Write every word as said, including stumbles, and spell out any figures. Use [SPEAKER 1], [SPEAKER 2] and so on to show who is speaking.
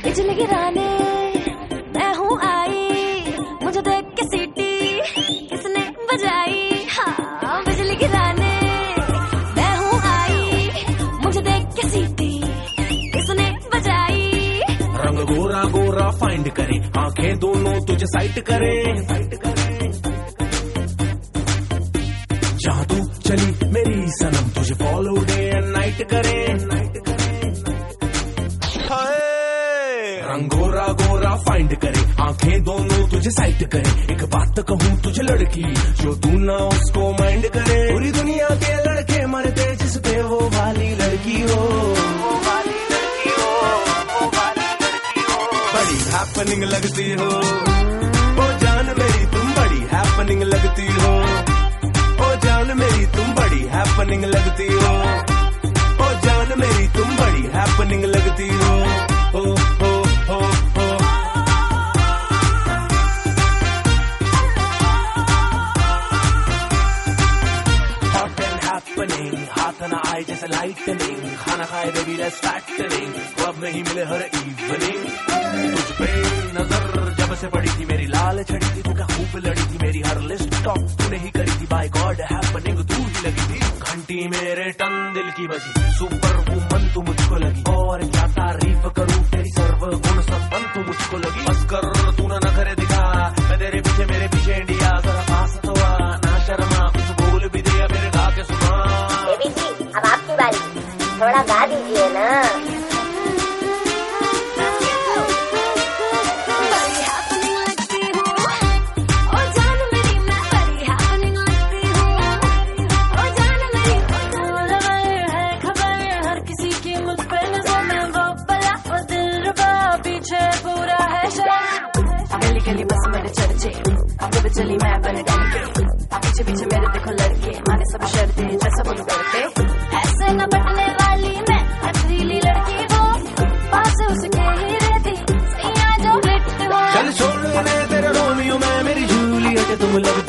[SPEAKER 1] बिजली गिराने मैं हूँ आई, मुझे देख के सीटी किसने बजाई। हाँ बिजली गिराने मैं हूँ आई, मुझे देख के सीटी किसने बजाई।
[SPEAKER 2] रंग गोरा गोरा फाइंड करे, आंखें दोनों तुझे साइट करे, जहाँ तू चली मेरी सनम तुझे फॉलो डे एंड नाइट करे। रंग गोरा गोरा फाइंड करे, आंखें दोनों तुझे साइट करे। एक बात कहूँ तुझे लड़की, जो तू ना उसको माइंड करे। पूरी दुनिया के लड़के मरते जिस पे वो वाली लड़की हो, वो वाली लड़की हो, वो वाली लड़की हो। बड़ी हैपनिंग लगती हो ओ जान मेरी, तुम बड़ी हैपनिंग लगती हो ओ जान मेरी, तुम बड़ी हैपनिंग लगती हो ओ जान मेरी, तुम बड़ी हैपनिंग लगती हो। ओ हो हो हो हॉट एंड हैपनिंग, हाथ ना आए जैसे लाइटनिंग। खाना खाए बेबी लेट्स फैक्टरिंग, क्लब में ही मिले हर इवनिंग। तुझ पे नजर जब से पड़ी थी मेरी लाल छड़ी थी, तू क्या खूब लड़ी थी मेरी हर लिस्ट टॉप तूने ही करी थी। बाय गॉड हैपनिंग तू ही लगी थी, घंटी मेरे टन दिल की बजी। सुपर वुमन तू मुझको लगी, और क्या तारीफ करूं तेरी सर्व गुण संपन्न तू मुझको लगी। बस कर तू ना नखरे दिखा, मैं तेरे पीछे मेरे पीछे इंडिया। जरा पास तो आ ना शर्मा, कुछ बोल भी दे मेरे गा के सुना।
[SPEAKER 3] बेबी जी अब आपकी बारी, थोड़ा गा दीजिए ना।
[SPEAKER 1] गली गली बस मेरे चर्चे, आगे भी चली मैं बन के, पीछे पीछे मेरे देखो लड़के, माने सब शर्ते जैसा बोलो करते। ऐसे न बटने वाली मैं पथरीली लड़की वो, पास उसके ही रहती सैया जो लिट वो।
[SPEAKER 2] चल छोड़ ले तेरे रोमियो में मेरी जूलियट तुम लगती